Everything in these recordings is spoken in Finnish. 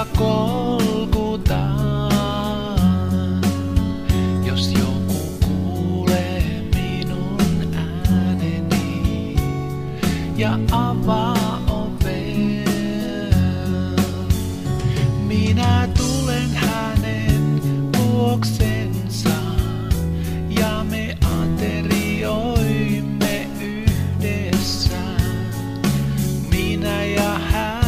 kolkutaan. Jos joku kuulee minun ääneni ja avaa oven, minä tulen hänen luoksensa ja me aterioimme yhdessä, minä ja hän.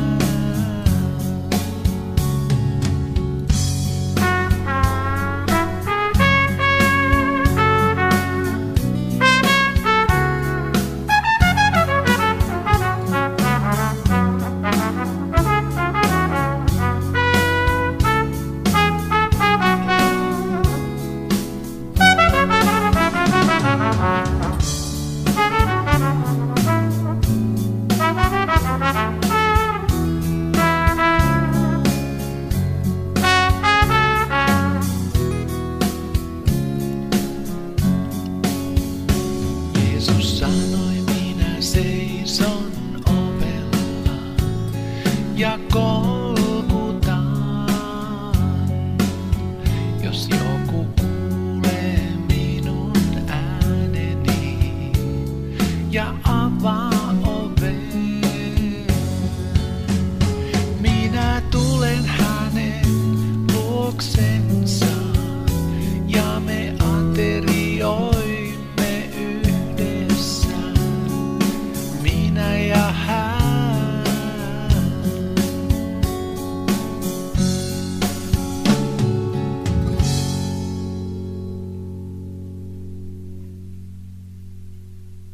Jeesus sanoi, minä seison ovella ja